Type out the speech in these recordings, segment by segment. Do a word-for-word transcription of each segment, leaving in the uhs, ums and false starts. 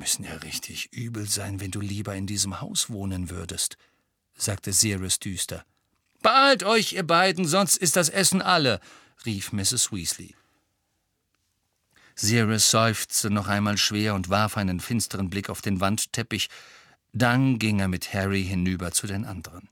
müssen ja richtig übel sein, wenn du lieber in diesem Haus wohnen würdest«, sagte Sirius düster. »Beeilt euch, ihr beiden, sonst ist das Essen alle«, rief Misses Weasley. Sirius seufzte noch einmal schwer und warf einen finsteren Blick auf den Wandteppich. Dann ging er mit Harry hinüber zu den anderen.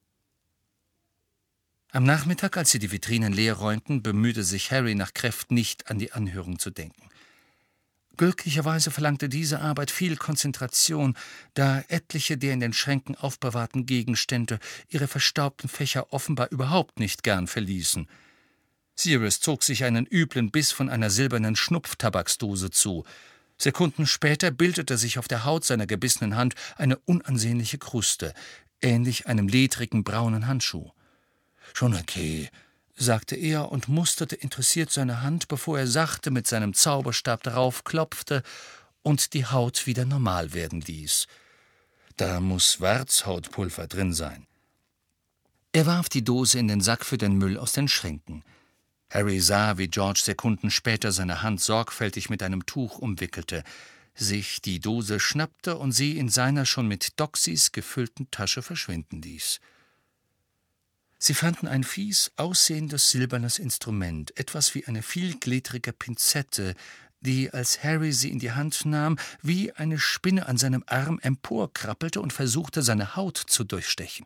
Am Nachmittag, als sie die Vitrinen leer räumten, bemühte sich Harry nach Kräften nicht an die Anhörung zu denken. Glücklicherweise verlangte diese Arbeit viel Konzentration, da etliche der in den Schränken aufbewahrten Gegenstände ihre verstaubten Fächer offenbar überhaupt nicht gern verließen. Sirius zog sich einen üblen Biss von einer silbernen Schnupftabaksdose zu. Sekunden später bildete sich auf der Haut seiner gebissenen Hand eine unansehnliche Kruste, ähnlich einem ledrigen braunen Handschuh. »Schon okay«, sagte er und musterte interessiert seine Hand, bevor er sachte mit seinem Zauberstab darauf klopfte und die Haut wieder normal werden ließ. »Da muss Schwarzhautpulver drin sein.« Er warf die Dose in den Sack für den Müll aus den Schränken. Harry sah, wie George Sekunden später seine Hand sorgfältig mit einem Tuch umwickelte, sich die Dose schnappte und sie in seiner schon mit Doxys gefüllten Tasche verschwinden ließ. Sie fanden ein fies aussehendes silbernes Instrument, etwas wie eine vielgliedrige Pinzette, die, als Harry sie in die Hand nahm, wie eine Spinne an seinem Arm emporkrabbelte und versuchte, seine Haut zu durchstechen.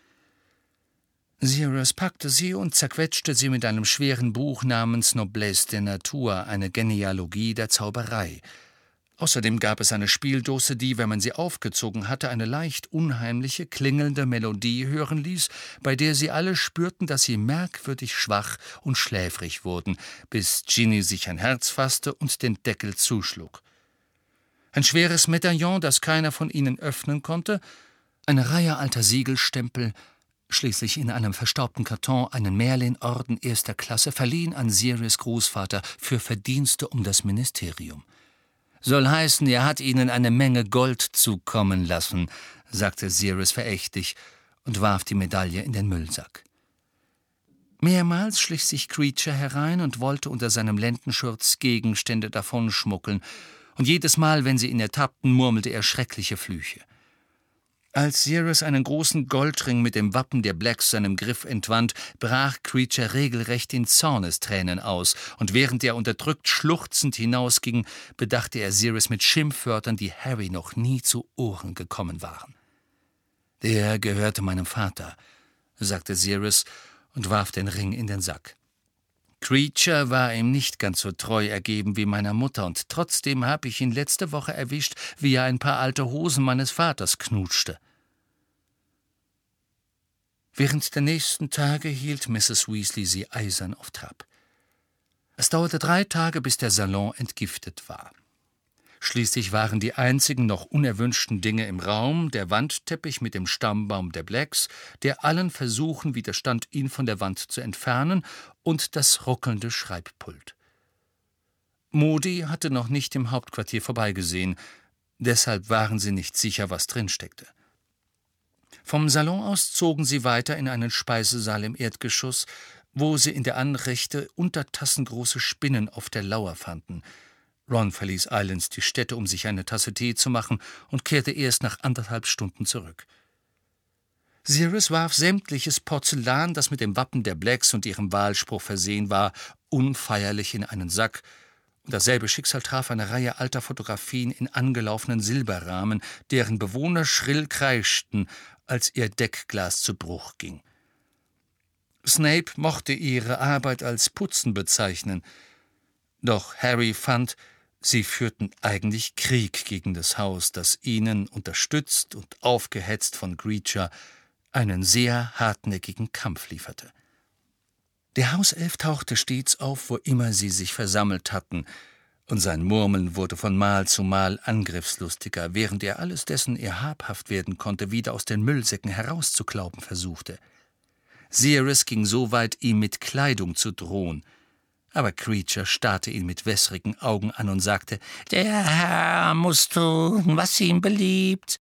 Sirius packte sie und zerquetschte sie mit einem schweren Buch namens Noblesse der Natur, eine Genealogie der Zauberei. Außerdem gab es eine Spieldose, die, wenn man sie aufgezogen hatte, eine leicht unheimliche, klingelnde Melodie hören ließ, bei der sie alle spürten, dass sie merkwürdig schwach und schläfrig wurden, bis Ginny sich ein Herz fasste und den Deckel zuschlug. Ein schweres Medaillon, das keiner von ihnen öffnen konnte, eine Reihe alter Siegelstempel, schließlich in einem verstaubten Karton einen Merlin-Orden erster Klasse, verliehen an Sirius' Großvater für Verdienste um das Ministerium. »Soll heißen, er hat ihnen eine Menge Gold zukommen lassen«, sagte Sirius verächtlich und warf die Medaille in den Müllsack. Mehrmals schlich sich Kreacher herein und wollte unter seinem Lendenschurz Gegenstände davonschmuggeln, und jedes Mal, wenn sie ihn ertappten, murmelte er schreckliche Flüche. Als Sirius einen großen Goldring mit dem Wappen der Blacks seinem Griff entwand, brach Kreacher regelrecht in Zornestränen aus, und während er unterdrückt schluchzend hinausging, bedachte er Sirius mit Schimpfwörtern, die Harry noch nie zu Ohren gekommen waren. »Der gehörte meinem Vater«, sagte Sirius und warf den Ring in den Sack. »Kreacher war ihm nicht ganz so treu ergeben wie meiner Mutter, und trotzdem habe ich ihn letzte Woche erwischt, wie er ein paar alte Hosen meines Vaters knutschte.« Während der nächsten Tage hielt Misses Weasley sie eisern auf Trab. Es dauerte drei Tage, bis der Salon entgiftet war. Schließlich waren die einzigen noch unerwünschten Dinge im Raum der Wandteppich mit dem Stammbaum der Blacks, der allen Versuchen widerstand, ihn von der Wand zu entfernen, und das ruckelnde Schreibpult. Moody hatte noch nicht im Hauptquartier vorbeigesehen, deshalb waren sie nicht sicher, was drin steckte. Vom Salon aus zogen sie weiter in einen Speisesaal im Erdgeschoss, wo sie in der Anrichte untertassengroße Spinnen auf der Lauer fanden. Ron verließ eilends die Stätte, um sich eine Tasse Tee zu machen, und kehrte erst nach anderthalb Stunden zurück. Sirius warf sämtliches Porzellan, das mit dem Wappen der Blacks und ihrem Wahlspruch versehen war, unfeierlich in einen Sack, und dasselbe Schicksal traf eine Reihe alter Fotografien in angelaufenen Silberrahmen, deren Bewohner schrill kreischten, als ihr Deckglas zu Bruch ging. Snape mochte ihre Arbeit als Putzen bezeichnen, doch Harry fand, sie führten eigentlich Krieg gegen das Haus, das ihnen, unterstützt und aufgehetzt von Kreacher, einen sehr hartnäckigen Kampf lieferte. Der Hauself tauchte stets auf, wo immer sie sich versammelt hatten, und sein Murmeln wurde von Mal zu Mal angriffslustiger, während er alles dessen er habhaft werden konnte, wieder aus den Müllsäcken herauszuklauben versuchte. Sirius ging so weit, ihm mit Kleidung zu drohen, aber Kreacher starrte ihn mit wässrigen Augen an und sagte, »Der Herr muss tun, was ihm beliebt.